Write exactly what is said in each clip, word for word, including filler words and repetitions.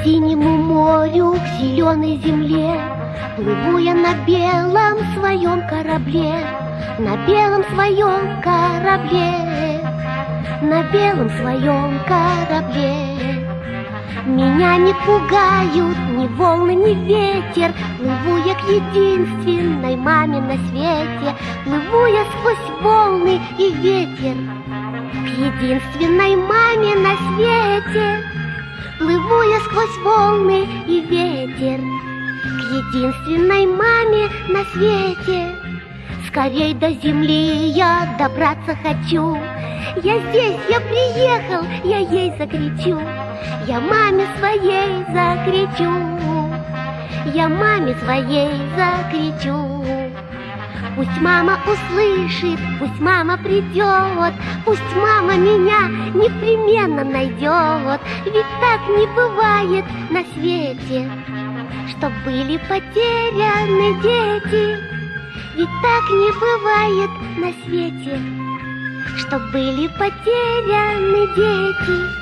синему морю, к зеленой земле плыву я на белом своем корабле, на белом своем корабле, на белом своем корабле. Меня не пугают ни волны, ни ветер, плыву я к единственной маме на свете, плыву я сквозь волны и ветер к единственной маме на свете. Плыву я сквозь волны и ветер к единственной маме на свете. Скорей до земли я добраться хочу. Я здесь, я приехал, я ей закричу. Я маме своей закричу. Я маме своей закричу. Пусть мама услышит, пусть мама придет, пусть мама меня непременно найдет. Ведь так не бывает на свете, чтоб были потеряны дети. Ведь так не бывает на свете, чтоб были потеряны дети.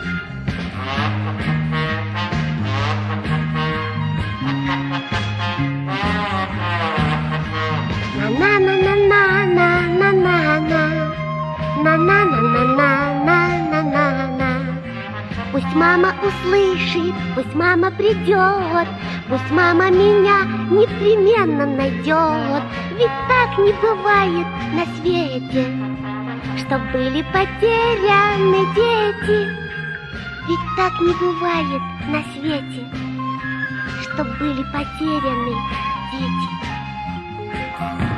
На-на-на-на-на-на-на-на-на-на-на-на-на. Пусть мама услышит, пусть мама придет, пусть мама меня непременно найдет. Ведь так не бывает на свете, чтоб были потеряны дети. Ведь так не бывает на свете, чтоб были потеряны дети.